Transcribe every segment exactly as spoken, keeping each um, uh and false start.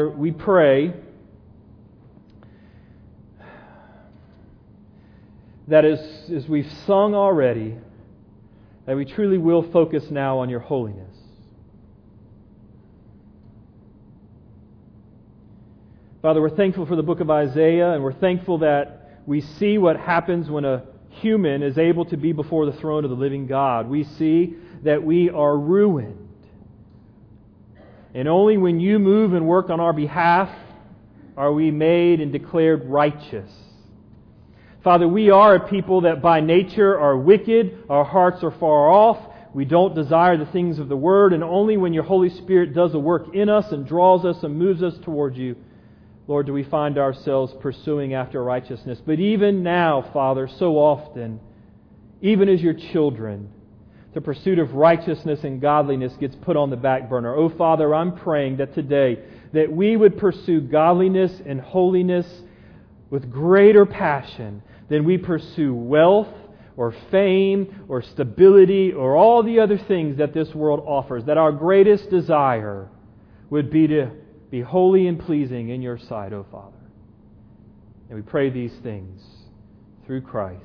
We pray that as, as we've sung already, that we truly will focus now on your holiness. Father, we're thankful for the book of Isaiah, and we're thankful that we see what happens when a human is able to be before the throne of the living God. We see that we are ruined. And only when you move and work on our behalf are we made and declared righteous. Father, we are a people that by nature are wicked. Our hearts are far off. We don't desire the things of the Word. And only when your Holy Spirit does a work in us and draws us and moves us towards you, Lord, do we find ourselves pursuing after righteousness. But even now, Father, so often, even as your children, the pursuit of righteousness and godliness gets put on the back burner. Oh, Father, I'm praying that today that we would pursue godliness and holiness with greater passion than we pursue wealth or fame or stability or all the other things that this world offers. That our greatest desire would be to be holy and pleasing in your sight, oh Father. And we pray these things through Christ.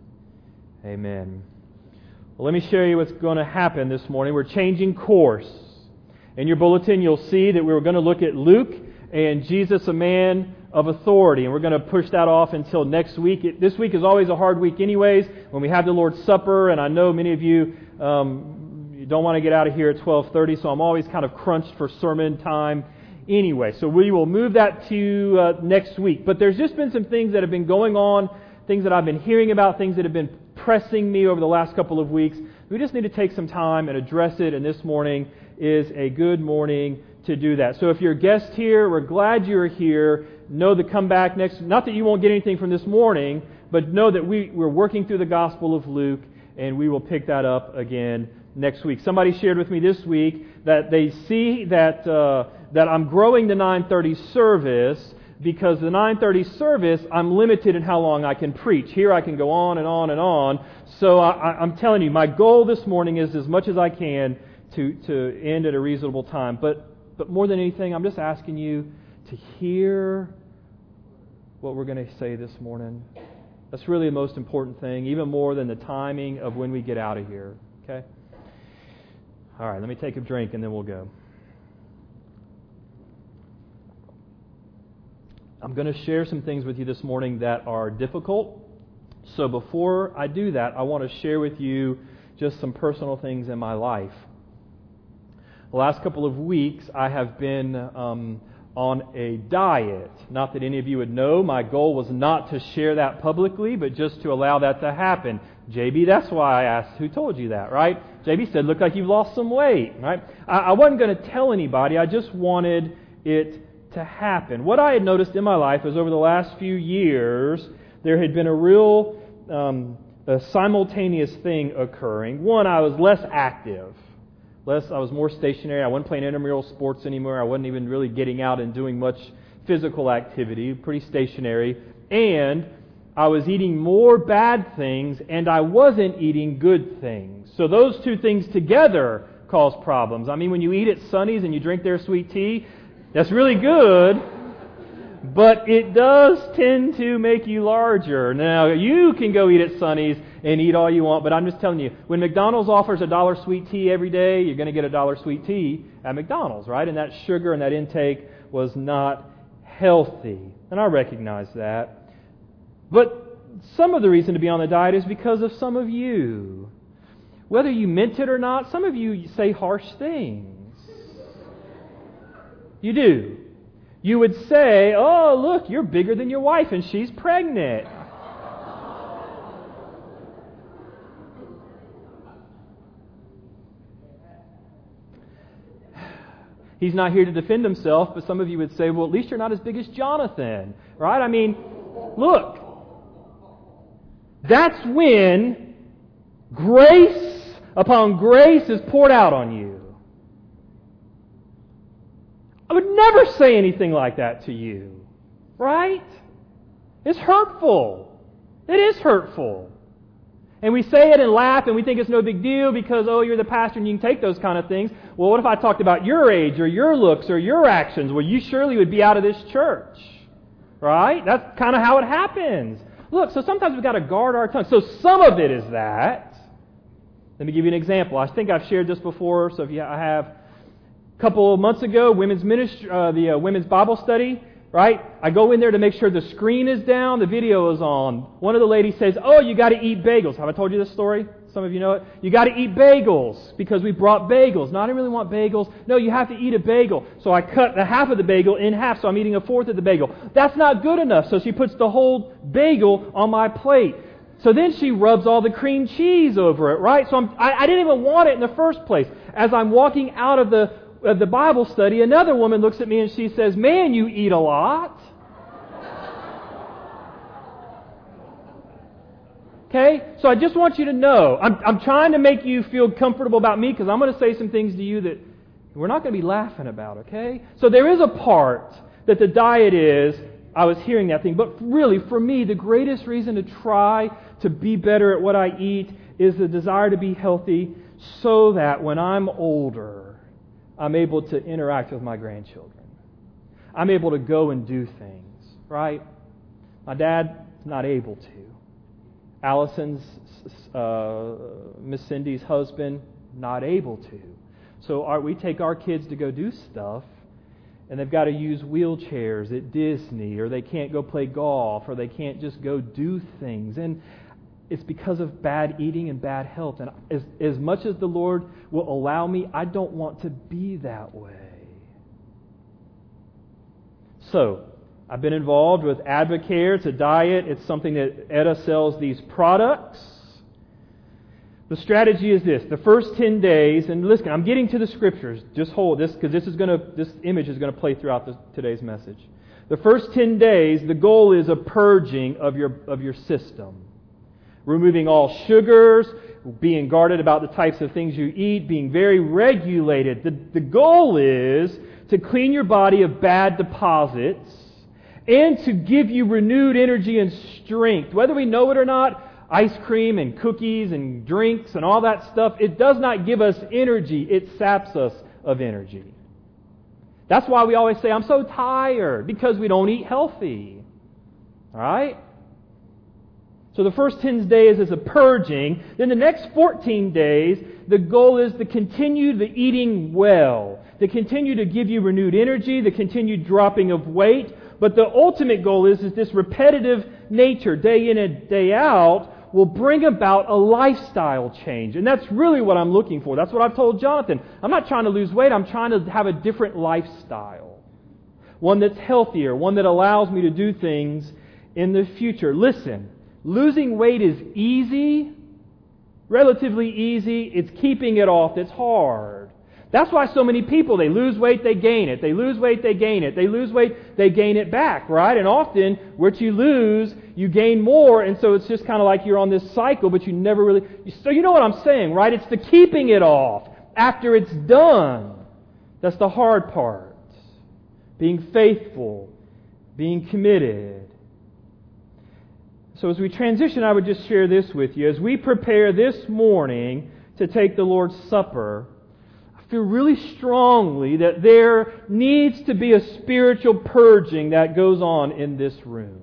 Amen. Well, let me show you what's going to happen this morning. We're changing course. In your bulletin, you'll see that we were going to look at Luke and Jesus, a man of authority. And we're going to push that off until next week. It, this week is always a hard week anyways, when we have the Lord's Supper. And I know many of you, um, you don't want to get out of here at twelve thirty, so I'm always kind of crunched for sermon time anyway. So we will move that to uh, next week. But there's just been some things that have been going on, things that I've been hearing about, things that have been pressing me over the last couple of weeks. We just need to take some time and address it, and this morning is a good morning to do that. So if you're a guest here, we're glad you're here. Know to come back next, not that you won't get anything from this morning, but know that we, we're working through the Gospel of Luke, and we will pick that up again next week. Somebody shared with me this week that they see that uh, that I'm growing the nine thirty service, because the nine thirty service, I'm limited in how long I can preach. Here I can go on and on and on. So I, I'm telling you, my goal this morning is as much as I can to, to end at a reasonable time. But but more than anything, I'm just asking you to hear what we're going to say this morning. That's really the most important thing, even more than the timing of when we get out of here. Okay? All right, let me take a drink and then we'll go. I'm going to share some things with you this morning that are difficult. So before I do that, I want to share with you just some personal things in my life. The last couple of weeks, I have been um, on a diet. Not that any of you would know, my goal was not to share that publicly, but just to allow that to happen. J B, that's why I asked, who told you that, right? J B said, look like you've lost some weight, right? I, I wasn't going to tell anybody, I just wanted it to happen. What I had noticed in my life is over the last few years, there had been a real um, a simultaneous thing occurring. One, I was less active. Less, I was more stationary. I wasn't playing intramural sports anymore. I wasn't even really getting out and doing much physical activity. Pretty stationary. And I was eating more bad things, and I wasn't eating good things. So those two things together cause problems. I mean, when you eat at Sonny's and you drink their sweet tea, that's really good, but it does tend to make you larger. Now, you can go eat at Sonny's and eat all you want, but I'm just telling you, when McDonald's offers a dollar sweet tea every day, you're going to get a dollar sweet tea at McDonald's, right? And that sugar and that intake was not healthy. And I recognize that. But some of the reason to be on the diet is because of some of you. Whether you meant it or not, some of you say harsh things. You do. You would say, oh, look, you're bigger than your wife and she's pregnant. He's not here to defend himself, but some of you would say, well, at least you're not as big as Jonathan. Right? I mean, look. That's when grace upon grace is poured out on you. I would never say anything like that to you. Right? It's hurtful. It is hurtful. And we say it and laugh and we think it's no big deal because, oh, you're the pastor and you can take those kind of things. Well, what if I talked about your age or your looks or your actions? Well, you surely would be out of this church. Right? That's kind of how it happens. Look, so sometimes we've got to guard our tongue. So some of it is that. Let me give you an example. I think I've shared this before, so if you I have. A couple of months ago, women's ministry, uh, the uh, women's Bible study, right? I go in there to make sure the screen is down, the video is on. One of the ladies says, oh, you got to eat bagels. Have I told you this story? Some of you know it. You got to eat bagels because we brought bagels. No, I didn't really want bagels. No, you have to eat a bagel. So I cut the half of the bagel in half, so I'm eating a fourth of the bagel. That's not good enough, so she puts the whole bagel on my plate. So then she rubs all the cream cheese over it, right? So I'm, I, I didn't even want it in the first place. As I'm walking out of the of the Bible study, another woman looks at me and she says, man, you eat a lot. Okay? So I just want you to know, I'm, I'm trying to make you feel comfortable about me because I'm going to say some things to you that we're not going to be laughing about, okay? So there is a part that the diet is, I was hearing that thing, but really for me, the greatest reason to try to be better at what I eat is the desire to be healthy so that when I'm older, I'm able to interact with my grandchildren. I'm able to go and do things, right? My dad's not able to. Allison's, uh, Miss Cindy's husband, not able to. So our, we take our kids to go do stuff, and they've got to use wheelchairs at Disney, or they can't go play golf, or they can't just go do things. And it's because of bad eating and bad health. And as, as much as the Lord will allow me, I don't want to be that way. So, I've been involved with Advocare. It's a diet. It's something that Etta sells these products. The strategy is this. The first ten days, and listen, I'm getting to the Scriptures. Just hold this, because this is going to, this image is going to play throughout the, today's message. The first ten days, the goal is a purging of your of your system. Removing all sugars, being guarded about the types of things you eat, being very regulated. The, the goal is to clean your body of bad deposits and to give you renewed energy and strength. Whether we know it or not, ice cream and cookies and drinks and all that stuff, it does not give us energy. It saps us of energy. That's why we always say, I'm so tired, because we don't eat healthy. All right? So the first ten days is a purging. Then the next fourteen days, the goal is to continue the eating well, to continue to give you renewed energy, the continued dropping of weight. But the ultimate goal is, is this repetitive nature, day in and day out, will bring about a lifestyle change. And that's really what I'm looking for. That's what I've told Jonathan. I'm not trying to lose weight. I'm trying to have a different lifestyle. One that's healthier, one that allows me to do things in the future. Listen. Losing weight is easy, relatively easy. It's keeping it off that's hard. That's why so many people, they lose weight, they gain it. They lose weight, they gain it. They lose weight, they gain it back, right? And often, what you lose, you gain more, and so it's just kind of like you're on this cycle, but you never really... So you know what I'm saying, right? It's the keeping it off after it's done. That's the hard part. Being faithful, being committed. So as we transition, I would just share this with you. As we prepare this morning to take the Lord's Supper, I feel really strongly that there needs to be a spiritual purging that goes on in this room.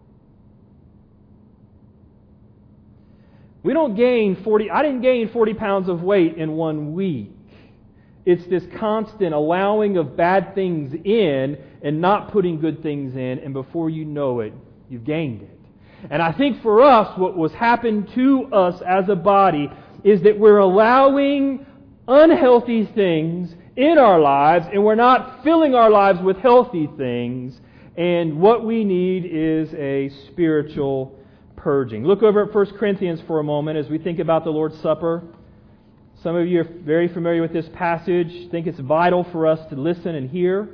We don't gain forty, I didn't gain forty pounds of weight in one week. It's this constant allowing of bad things in and not putting good things in, and before you know it, you've gained it. And I think for us, what was happened to us as a body is that we're allowing unhealthy things in our lives, and we're not filling our lives with healthy things. And what we need is a spiritual purging. Look over at First Corinthians for a moment as we think about the Lord's Supper. Some of you are very familiar with this passage. Think it's vital for us to listen and hear.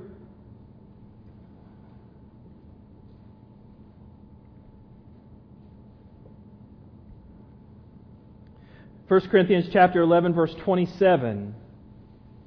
First Corinthians chapter eleven, verse twenty-seven.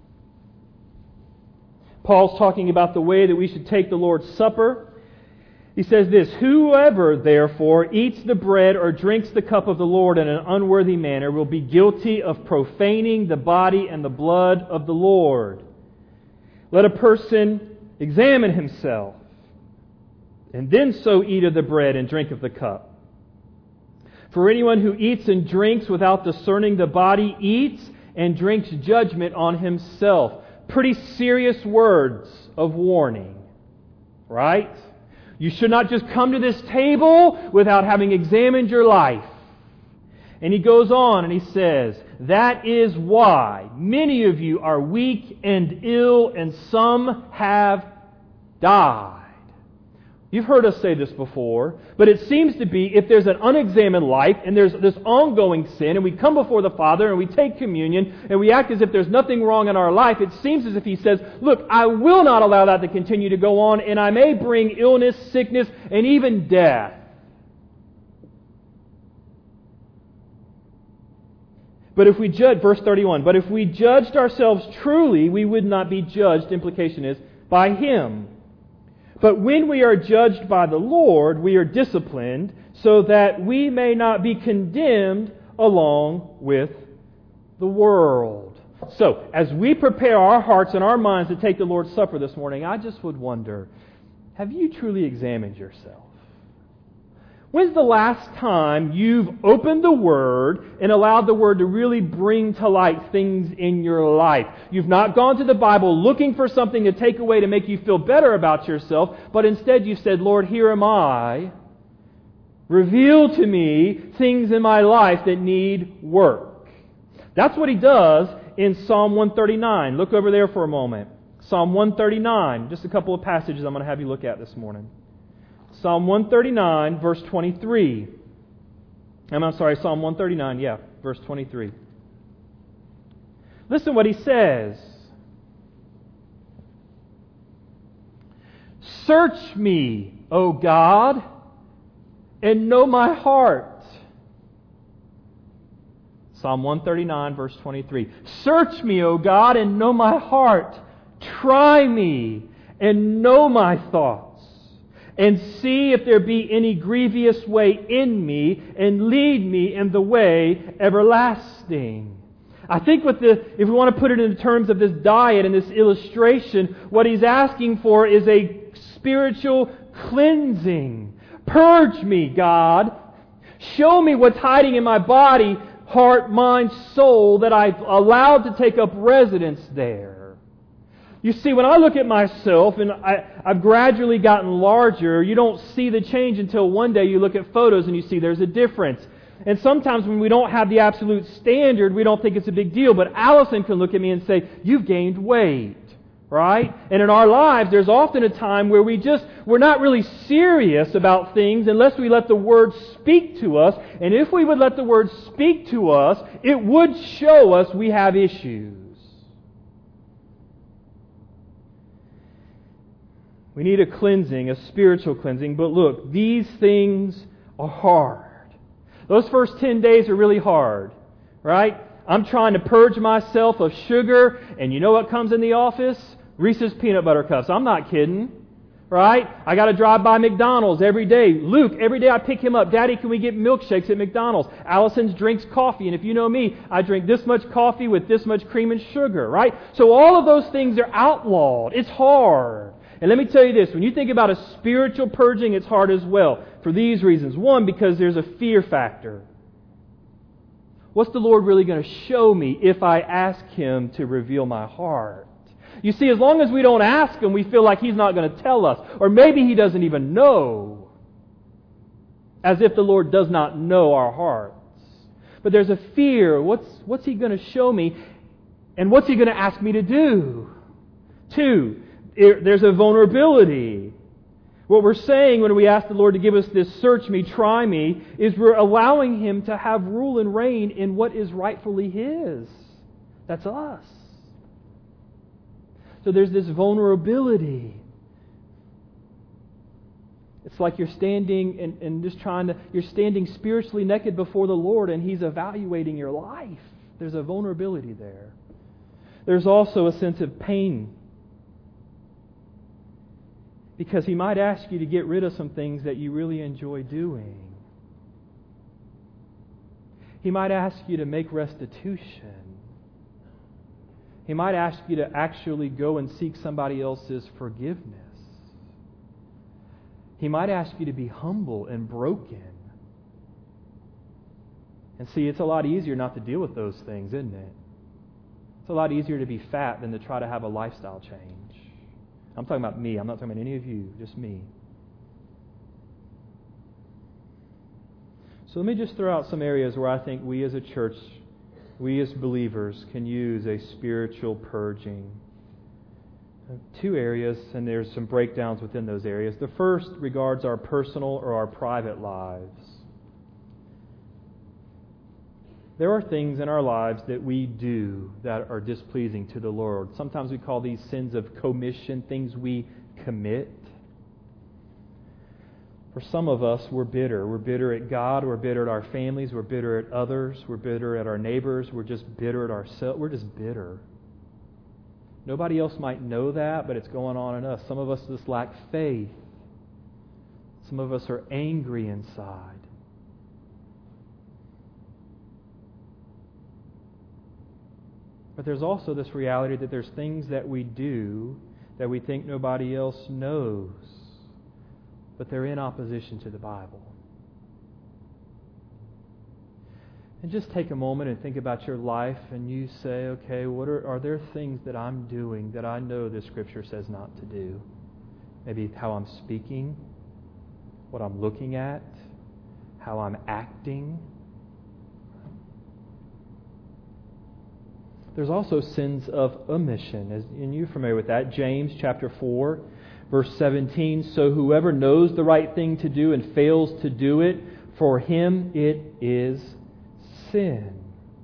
Paul's talking about the way that we should take the Lord's Supper. He says this, "Whoever, therefore, eats the bread or drinks the cup of the Lord in an unworthy manner will be guilty of profaning the body and the blood of the Lord. Let a person examine himself, and then so eat of the bread and drink of the cup. For anyone who eats and drinks without discerning the body eats and drinks judgment on himself." Pretty serious words of warning, right? You should not just come to this table without having examined your life. And he goes on and he says, "That is why many of you are weak and ill, and some have died." You've heard us say this before, but it seems to be if there's an unexamined life and there's this ongoing sin, and we come before the Father and we take communion and we act as if there's nothing wrong in our life, it seems as if He says, "Look, I will not allow that to continue to go on, and I may bring illness, sickness, and even death." But if we judge, verse thirty-one, "But if we judged ourselves truly, we would not be judged," implication is, "by Him. But when we are judged by the Lord, we are disciplined, so that we may not be condemned along with the world." So, as we prepare our hearts and our minds to take the Lord's Supper this morning, I just would wonder, have you truly examined yourself? When's the last time you've opened the Word and allowed the Word to really bring to light things in your life? You've not gone to the Bible looking for something to take away to make you feel better about yourself, but instead you've said, "Lord, here am I. Reveal to me things in my life that need work." That's what He does in Psalm one thirty-nine. Look over there for a moment. Psalm one thirty-nine. Just a couple of passages I'm going to have you look at this morning. Psalm one thirty-nine, verse twenty-three. I'm, I'm sorry, Psalm one thirty-nine, yeah, verse twenty-three. Listen what he says. "Search me, O God, and know my heart." Psalm one thirty-nine, verse twenty-three. "Search me, O God, and know my heart. Try me, and know my thoughts. And see if there be any grievous way in me, and lead me in the way everlasting." I think with the, if we want to put it in terms of this diet and this illustration, what he's asking for is a spiritual cleansing. Purge me, God. Show me what's hiding in my body, heart, mind, soul, that I've allowed to take up residence there. You see, when I look at myself, and I, I've gradually gotten larger, you don't see the change until one day you look at photos and you see there's a difference. And sometimes when we don't have the absolute standard, we don't think it's a big deal. But Allison can look at me and say, "You've gained weight." Right? And in our lives, there's often a time where we just, we're not really serious about things unless we let the Word speak to us. And if we would let the Word speak to us, it would show us we have issues. We need a cleansing, a spiritual cleansing. But look, these things are hard. Those first ten days are really hard, right? I'm trying to purge myself of sugar, and you know what comes in the office? Reese's Peanut Butter Cups. I'm not kidding, right? I got to drive by McDonald's every day. Luke, every day I pick him up. "Daddy, can we get milkshakes at McDonald's?" Allison drinks coffee, and if you know me, I drink this much coffee with this much cream and sugar, right? So all of those things are outlawed. It's hard. And let me tell you this, when you think about a spiritual purging, it's hard as well. For these reasons. One, because there's a fear factor. What's the Lord really going to show me if I ask Him to reveal my heart? You see, as long as we don't ask Him, we feel like He's not going to tell us. Or maybe He doesn't even know. As if the Lord does not know our hearts. But there's a fear. What's, what's He going to show me? And what's He going to ask me to do? Two, there's a vulnerability. What we're saying when we ask the Lord to give us this search me, try me, is we're allowing Him to have rule and reign in what is rightfully His. That's us. So there's this vulnerability. It's like you're standing and, and just trying to, you're standing spiritually naked before the Lord and He's evaluating your life. There's a vulnerability there. There's also a sense of pain. Because He might ask you to get rid of some things that you really enjoy doing. He might ask you to make restitution. He might ask you to actually go and seek somebody else's forgiveness. He might ask you to be humble and broken. And see, it's a lot easier not to deal with those things, isn't it? It's a lot easier to be fat than to try to have a lifestyle change. I'm talking about me. I'm not talking about any of you, just me. So let me just throw out some areas where I think we as a church, we as believers, can use a spiritual purging. Two areas, and there's some breakdowns within those areas. The first regards our personal or our private lives. There are things in our lives that we do that are displeasing to the Lord. Sometimes we call these sins of commission, things we commit. For some of us, we're bitter. We're bitter at God. We're bitter at our families. We're bitter at others. We're bitter at our neighbors. We're just bitter at ourselves. We're just bitter. Nobody else might know that, but it's going on in us. Some of us just lack faith. Some of us are angry inside. But there's also this reality that there's things that we do that we think nobody else knows, but they're in opposition to the Bible. And just take a moment and think about your life, and you say, okay, what are, are there things that I'm doing that I know the Scripture says not to do? Maybe how I'm speaking, what I'm looking at, how I'm acting. There's also sins of omission, and you're familiar with that. James chapter four, verse seventeen, so whoever knows the right thing to do and fails to do it, for him it is sin.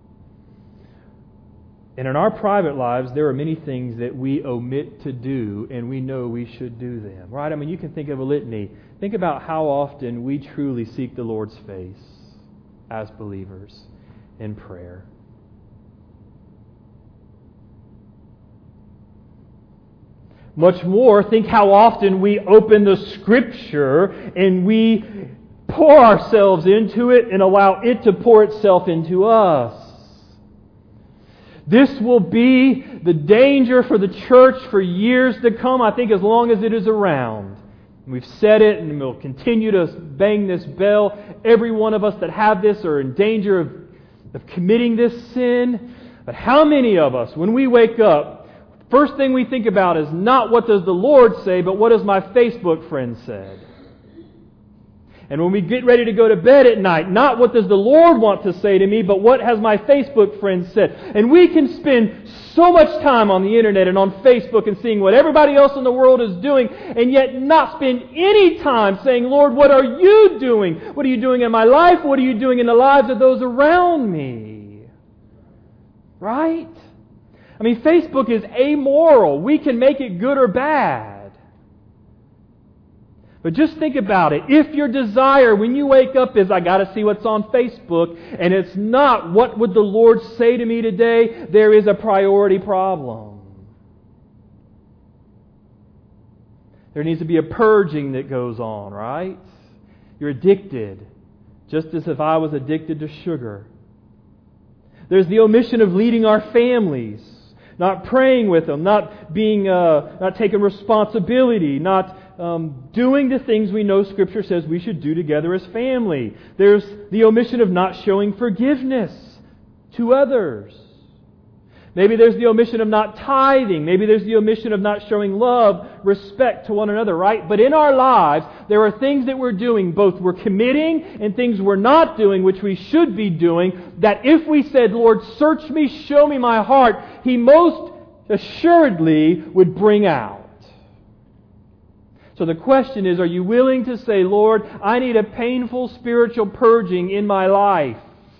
And in our private lives, there are many things that we omit to do, and we know we should do them. Right? I mean, you can think of a litany. Think about how often we truly seek the Lord's face as believers in prayer. Much more, think how often we open the Scripture and we pour ourselves into it and allow it to pour itself into us. This will be the danger for the church for years to come, I think, as long as it is around. We've said it, and we'll continue to bang this bell. Every one of us that have this are in danger of, of committing this sin. But how many of us, when we wake up, first thing we think about is not what does the Lord say, but what does my Facebook friend said? And when we get ready to go to bed at night, not what does the Lord want to say to me, but what has my Facebook friend said? And we can spend so much time on the internet and on Facebook and seeing what everybody else in the world is doing, and yet not spend any time saying, Lord, what are you doing? What are you doing in my life? What are you doing in the lives of those around me? Right? I mean, Facebook is amoral. We can make it good or bad. But just think about it. If your desire when you wake up is, I got to see what's on Facebook, and it's not, what would the Lord say to me today, there is a priority problem. There needs to be a purging that goes on, right? You're addicted, just as if I was addicted to sugar. There's the omission of leading our families. Not praying with them, not being, uh, not taking responsibility, not um, doing the things we know Scripture says we should do together as family. There's the omission of not showing forgiveness to others. Maybe there's the omission of not tithing. Maybe there's the omission of not showing love, respect to one another, right? But in our lives, there are things that we're doing, both we're committing and things we're not doing, which we should be doing, that if we said, Lord, search me, show me my heart, He most assuredly would bring out. So the question is, are you willing to say, Lord, I need a painful spiritual purging in my life?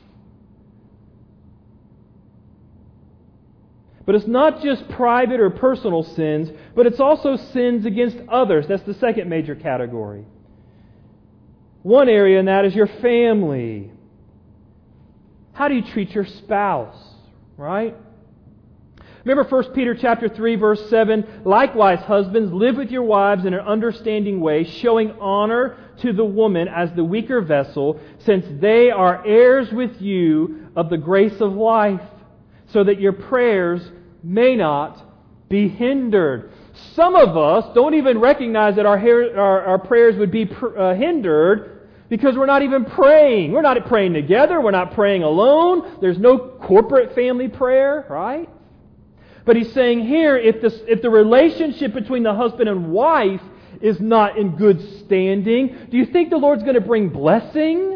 But it's not just private or personal sins, but it's also sins against others. That's the second major category. One area in that is your family. How do you treat your spouse, right? Remember First Peter chapter three, verse seven, likewise, husbands, live with your wives in an understanding way, showing honor to the woman as the weaker vessel, since they are heirs with you of the grace of life, so that your prayers may not be hindered. Some of us don't even recognize that our, hair, our, our prayers would be pr- uh, hindered because we're not even praying. We're not praying together. We're not praying alone. There's no corporate family prayer, right? But he's saying here, if the, if the relationship between the husband and wife is not in good standing, do you think the Lord's going to bring blessing?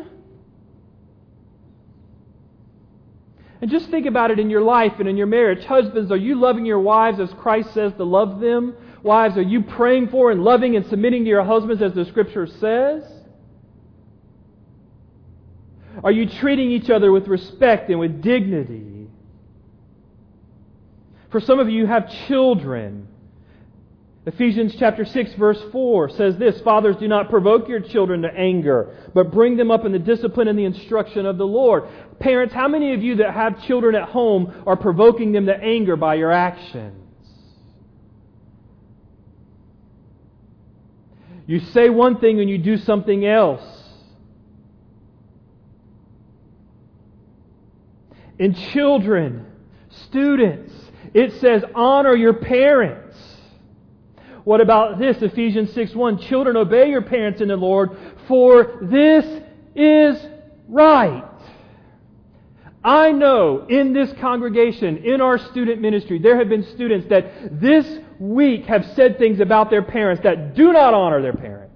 And just think about it in your life and in your marriage. Husbands, are you loving your wives as Christ says to love them? Wives, are you praying for and loving and submitting to your husbands as the Scripture says? Are you treating each other with respect and with dignity? For some of you who have children, Ephesians chapter six verse four says this, fathers, do not provoke your children to anger, but bring them up in the discipline and the instruction of the Lord. Parents, how many of you that have children at home are provoking them to anger by your actions? You say one thing and you do something else. In children, students, it says honor your parents. What about this? Ephesians six one, children, obey your parents in the Lord, for this is right. I know in this congregation, in our student ministry, there have been students that this week have said things about their parents that do not honor their parents.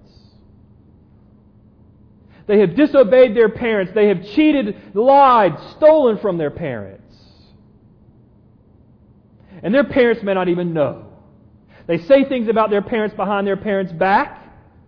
They have disobeyed their parents. They have cheated, lied, stolen from their parents. And their parents may not even know. They say things about their parents behind their parents' back.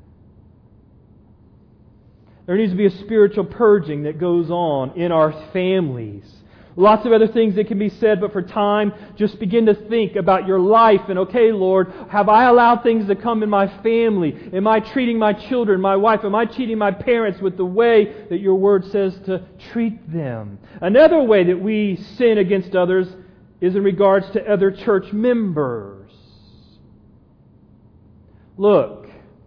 There needs to be a spiritual purging that goes on in our families. Lots of other things that can be said, but for time, just begin to think about your life and, okay, Lord, have I allowed things to come in my family? Am I treating my children, my wife? Am I treating my parents with the way that your Word says to treat them? Another way that we sin against others is in regards to other church members. Look,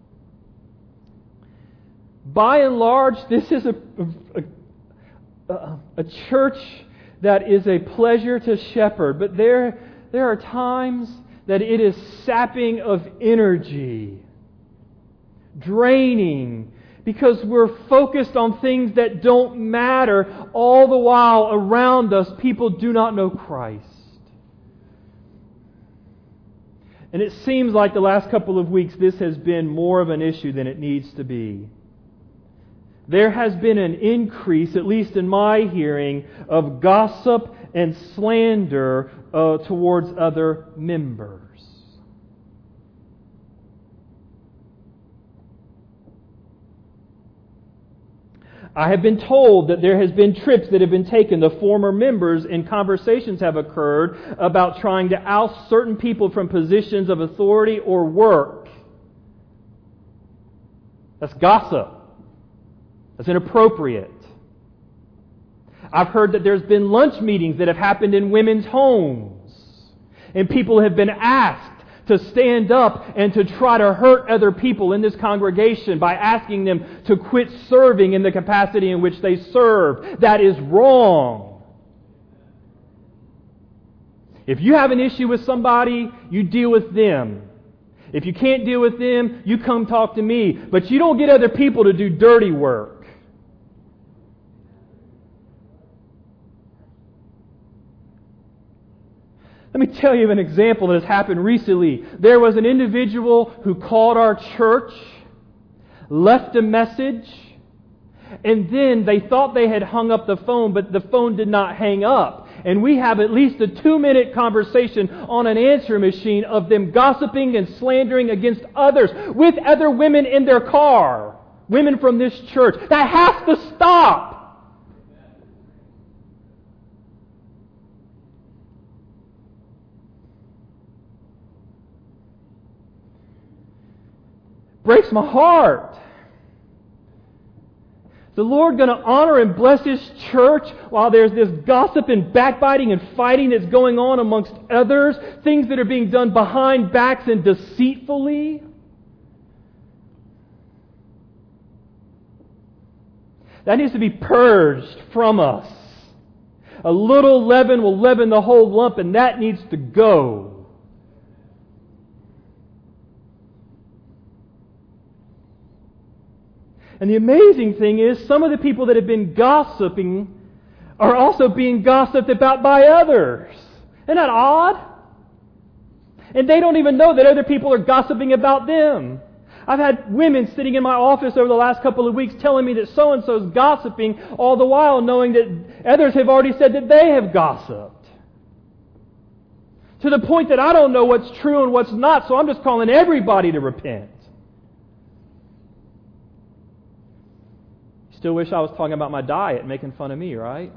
by and large, this is a, a, a, a church that is a pleasure to shepherd, but there, there are times that it is sapping of energy, draining, because we're focused on things that don't matter. All the while around us, people do not know Christ. And it seems like the last couple of weeks this has been more of an issue than it needs to be. There has been an increase, at least in my hearing, of gossip and slander uh, towards other members. I have been told that there has been trips that have been taken to former members and conversations have occurred about trying to oust certain people from positions of authority or work. That's gossip. That's inappropriate. I've heard that there's been lunch meetings that have happened in women's homes, and people have been asked to stand up and to try to hurt other people in this congregation by asking them to quit serving in the capacity in which they serve. That is wrong. If you have an issue with somebody, you deal with them. If you can't deal with them, you come talk to me. But you don't get other people to do dirty work. Let me tell you an example that has happened recently. There was an individual who called our church, left a message, and then they thought they had hung up the phone, but the phone did not hang up. And we have at least a two-minute conversation on an answer machine of them gossiping and slandering against others with other women in their car. Women from this church. That has to stop. Breaks my heart. the Lord going to honor and bless His church while there's this gossip and backbiting and fighting that's going on amongst others, things that are being done behind backs and deceitfully? That needs to be purged from us. A little leaven will leaven the whole lump, and that needs to go. And the amazing thing is, some of the people that have been gossiping are also being gossiped about by others. Isn't that odd? And they don't even know that other people are gossiping about them. I've had women sitting in my office over the last couple of weeks telling me that so-and-so is gossiping, all the while knowing that others have already said that they have gossiped. To the point that I don't know what's true and what's not, so I'm just calling everybody to repent. Still wish I was talking about my diet, making fun of me, right?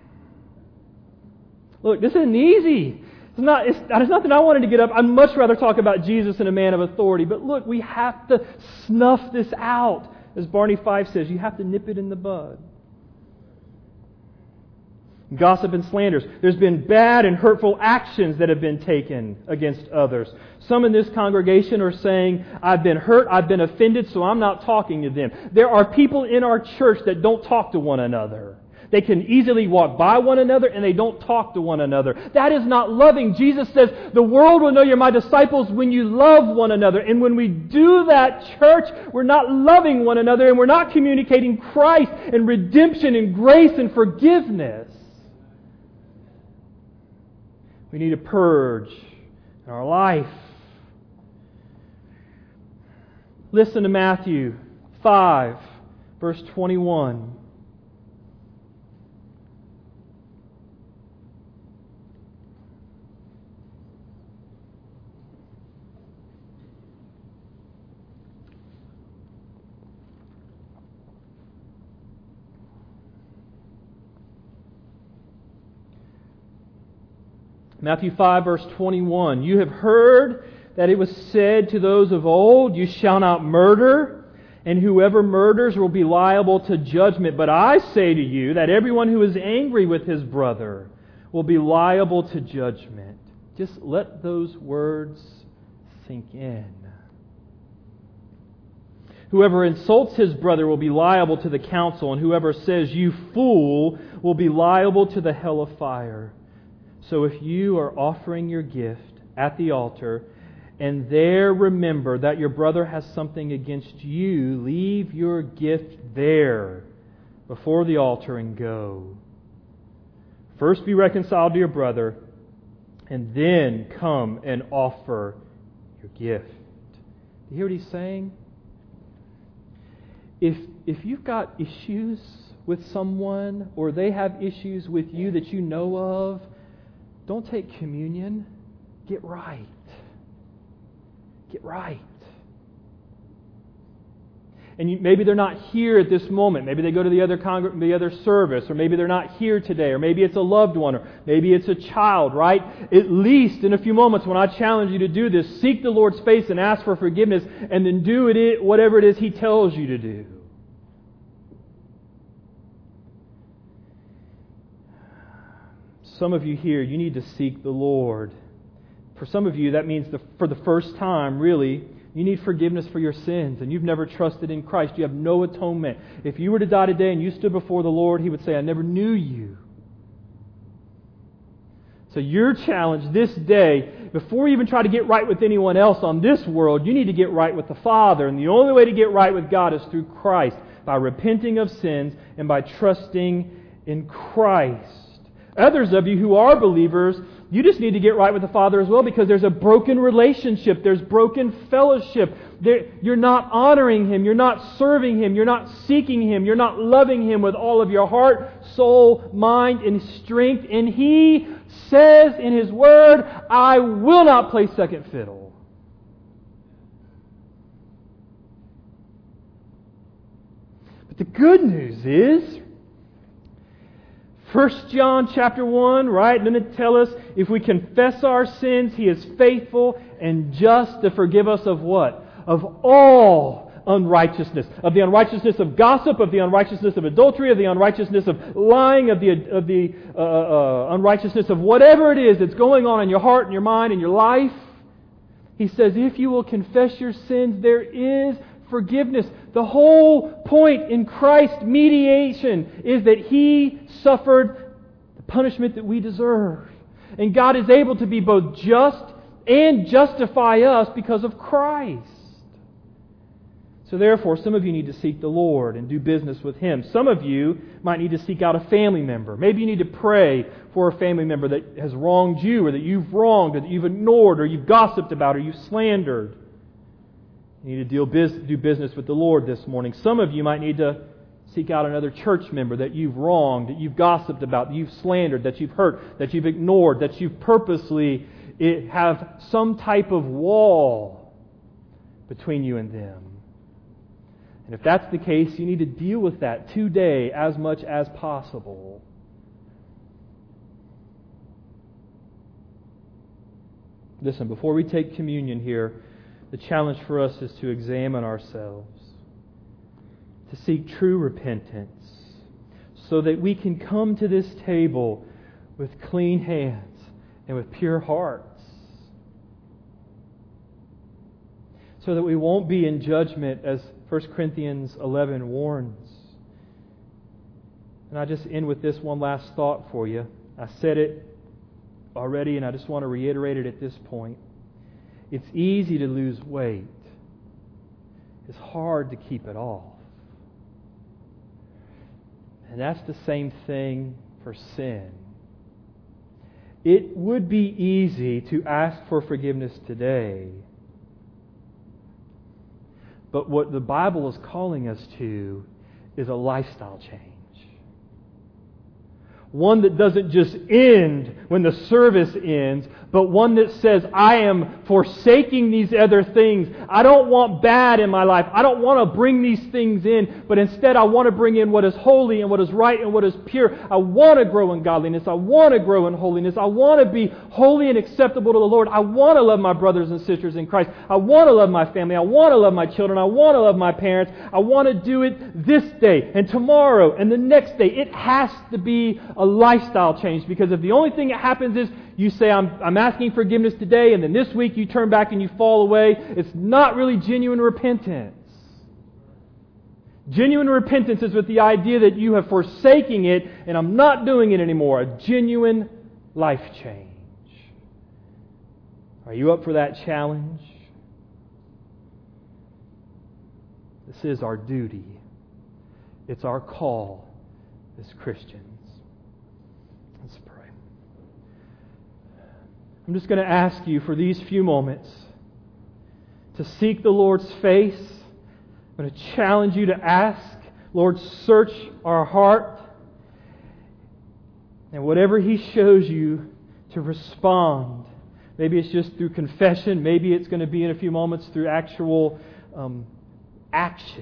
Look, this isn't easy. It's not, it's, there's nothing I wanted to get up. I'd much rather talk about Jesus and a man of authority. But look, we have to snuff this out. As Barney Fife says, you have to nip it in the bud. Gossip and slanders. There's been bad and hurtful actions that have been taken against others. Some in this congregation are saying, I've been hurt, I've been offended, so I'm not talking to them. There are people in our church that don't talk to one another. They can easily walk by one another and they don't talk to one another. That is not loving. Jesus says, the world will know you're my disciples when you love one another. And when we do that, church, we're not loving one another and we're not communicating Christ and redemption and grace and forgiveness. We need a purge in our life. Listen to Matthew five, verse twenty-one. Matthew five, verse twenty-one. You have heard that it was said to those of old, you shall not murder, and whoever murders will be liable to judgment. But I say to you that everyone who is angry with his brother will be liable to judgment. Just let those words sink in. Whoever insults his brother will be liable to the council, and whoever says, you fool, will be liable to the hell of fire. So if you are offering your gift at the altar, and there remember that your brother has something against you, leave your gift there before the altar and go. First be reconciled to your brother, and then come and offer your gift. Do you hear what he's saying? If, if you've got issues with someone, or they have issues with you that you know of, don't take communion. Get right. Get right. And you, maybe they're not here at this moment. Maybe they go to the other congr- the other service, or maybe they're not here today, or maybe it's a loved one, or maybe it's a child, right? At least in a few moments when I challenge you to do this, seek the Lord's face and ask for forgiveness, and then do it whatever it is He tells you to do. Some of you here, you need to seek the Lord. For some of you, that means the, for the first time, really, you need forgiveness for your sins, and you've never trusted in Christ. You have no atonement. If you were to die today and you stood before the Lord, He would say, I never knew you. So your challenge this day, before you even try to get right with anyone else on this world, you need to get right with the Father. And the only way to get right with God is through Christ, by repenting of sins and by trusting in Christ. Others of you who are believers, you just need to get right with the Father as well, because there's a broken relationship. There's broken fellowship. There, you're not honoring Him. You're not serving Him. You're not seeking Him. You're not loving Him with all of your heart, soul, mind, and strength. And He says in His Word, I will not play second fiddle. But the good news is, First John chapter one, right? Doesn't it tell us if we confess our sins, He is faithful and just to forgive us of what? Of all unrighteousness. Of the unrighteousness of gossip, of the unrighteousness of adultery, of the unrighteousness of lying, of the, of the uh, uh, unrighteousness of whatever it is that's going on in your heart and your mind and your life. He says, if you will confess your sins, there is forgiveness. The whole point in Christ's mediation is that He suffered the punishment that we deserve. And God is able to be both just and justify us because of Christ. So therefore, some of you need to seek the Lord and do business with Him. Some of you might need to seek out a family member. Maybe you need to pray for a family member that has wronged you, or that you've wronged, or that you've ignored, or you've gossiped about, or you've slandered. You need to deal biz- do business with the Lord this morning. Some of you might need to seek out another church member that you've wronged, that you've gossiped about, that you've slandered, that you've hurt, that you've ignored, that you've purposely it, have some type of wall between you and them. And if that's the case, you need to deal with that today as much as possible. Listen, before we take communion here, the challenge for us is to examine ourselves, to seek true repentance, so that we can come to this table with clean hands and with pure hearts, so that we won't be in judgment, as First Corinthians eleven warns. And I just end with this one last thought for you. I said it already, and I just want to reiterate it at this point. It's easy to lose weight. It's hard to keep it off. And that's the same thing for sin. It would be easy to ask for forgiveness today. But what the Bible is calling us to is a lifestyle change. One that doesn't just end when the service ends, but one that says, I am forsaking these other things. I don't want bad in my life. I don't want to bring these things in, but instead I want to bring in what is holy and what is right and what is pure. I want to grow in godliness. I want to grow in holiness. I want to be holy and acceptable to the Lord. I want to love my brothers and sisters in Christ. I want to love my family. I want to love my children. I want to love my parents. I want to do it this day and tomorrow and the next day. It has to be a lifestyle change, because if the only thing that happens is you say, I'm, I'm asking forgiveness today, and then this week you turn back and you fall away, it's not really genuine repentance. Genuine repentance is with the idea that you have forsaken it and I'm not doing it anymore. A genuine life change. Are you up for that challenge? This is our duty. It's our call as Christians. Let's pray. I'm just going to ask you for these few moments to seek the Lord's face. I'm going to challenge you to ask, Lord, search our heart. And whatever He shows you, to respond. Maybe it's just through confession. Maybe it's going to be in a few moments through actual um, actions.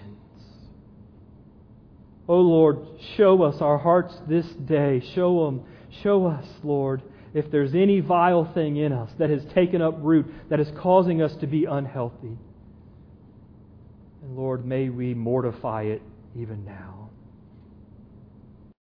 Oh Lord, show us our hearts this day. Show them, show us, Lord, if there's any vile thing in us that has taken up root, that is causing us to be unhealthy. And Lord, may we mortify it even now.